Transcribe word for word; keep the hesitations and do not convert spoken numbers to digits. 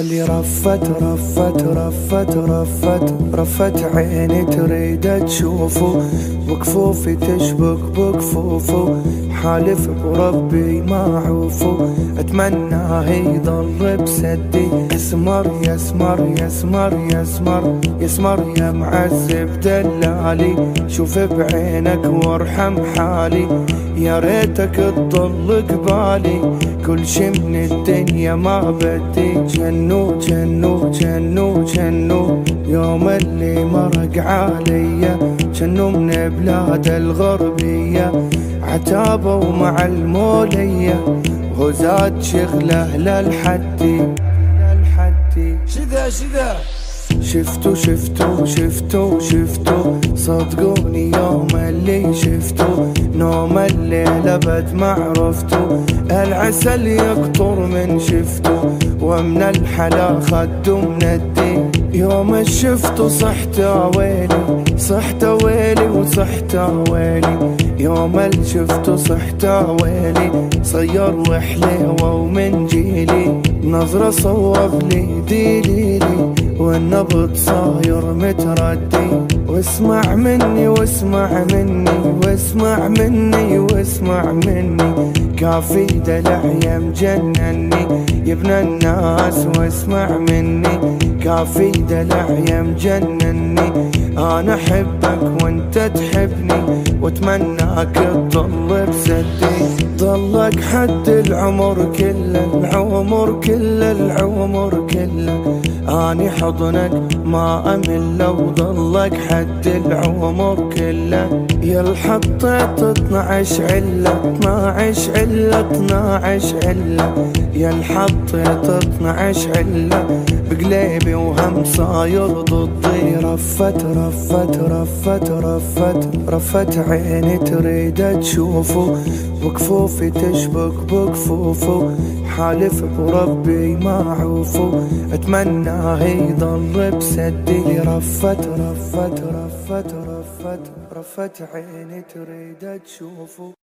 لي رفت رفت رفت رفت رفت عيني تريد تشوفه، وكفوفي تشبك بكفوفه، حالف بربي ما عوفه، اتمناه يضل بسدي. يسمر يسمر يسمر يسمر يسمر يا معذب دلالي، شوف بعينك وارحم حالي، يا ريتك تضل قبالي، كل شي من الدنيا ما بدي. جنو جنو جنو جنو يوم اللي مرق عليا، جنو من بلاد الغربية، عتابه مع المولية، وهو زاد شغله للحدي للحدي. شذا شذا شفتو شفتو شفتو شفتو صدقوني يوم اللي شفتو، نوم الليل ابد ما عرفتو، العسل يقطر من شفتو، ومن الحلا خدو من الدين. يوم شفتو صحت ويلي صحت ويلي وصحت ويلي، يوم اللي شفتو صحت ويلي، صير وحليوه ومن جيلي، نظرة صوغ لي دليلي، والنبض صاير متردي. واسمع مني واسمع مني واسمع مني واسمع مني، كافي دلع يا مجنني يا ابن الناس، واسمع مني كافي دلع يا مجنني، انا احبك وانت تحبني، واتمناك تضل بسدي. ضلك حد العمر كله العمر كله العمر كله، اني حضنك ما امل، لو ضلك حد العمر كله. يا الحطيت اثنعش عله اثنعش عله اثنعش عله، يا الحطيت اثنعش عله، بقليبي وهم صاير ضدي. رفت رفت رفت رفت رفت عيني تريد تشوفه، وكفوفي تشبك بكفوفه، حالف بربي ما عوفه، اتمناه يضل بسدي. رفت رفت رفت رفت رفت عيني تريد تشوفه.